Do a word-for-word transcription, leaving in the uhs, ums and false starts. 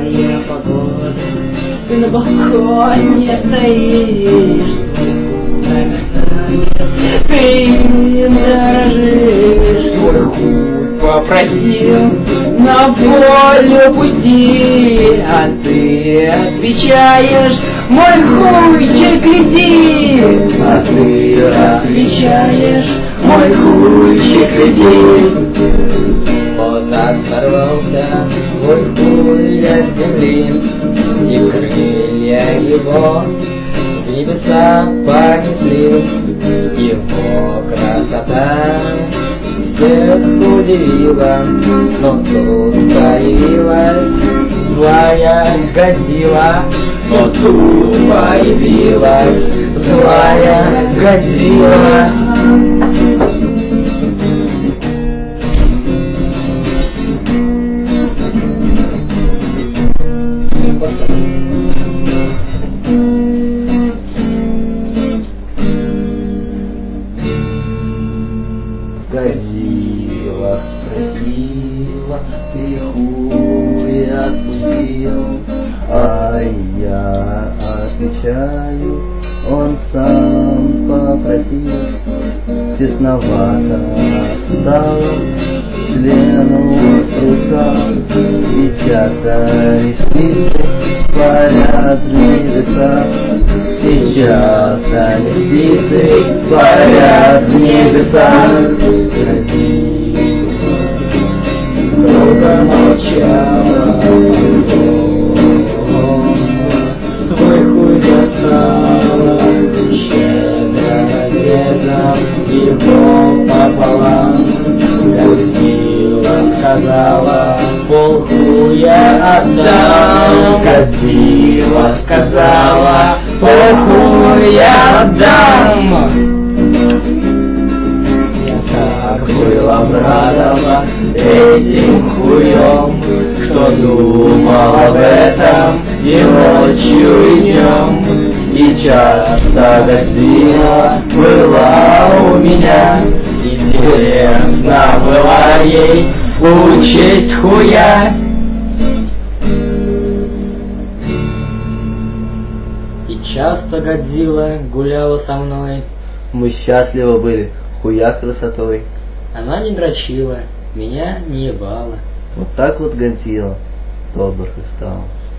теплая погода, ты на балконе стоишь, свой хуй ты дорожишь, твой хуй попросил на волю пусти, а ты отвечаешь: мой хуйчик лети, а ты отвечаешь: мой хуйчик лети. Вот оторвался твой хуй от земли, и крылья его в небеса понесли. Его красота всех удивила, но тут появилась злая Годзилла, но тут появилась злая Годзилла. Годзилла спросила: ты хуй отпустил? А я отвечаю: он сам попросил. Тесновато стало члену с рука, и часто ресницы парят в небесах. Сейчас ресницы парят в небесах. Долго молчала, свой хуй достала, щедро разрезав его пополам. Годзилла сказала: пол хуя отдам. Годзилла сказала: пол хуя отдам. Был обрадован этим хуем, что думал об этом и ночью, и днем. И часто Годзилла была у меня, интересно было ей учесть хуя. И часто Годзилла гуляла со мной, мы счастливы были хуя красотой. Она не дрочила, меня не ебала. Вот так вот Годзилла добрых и стал.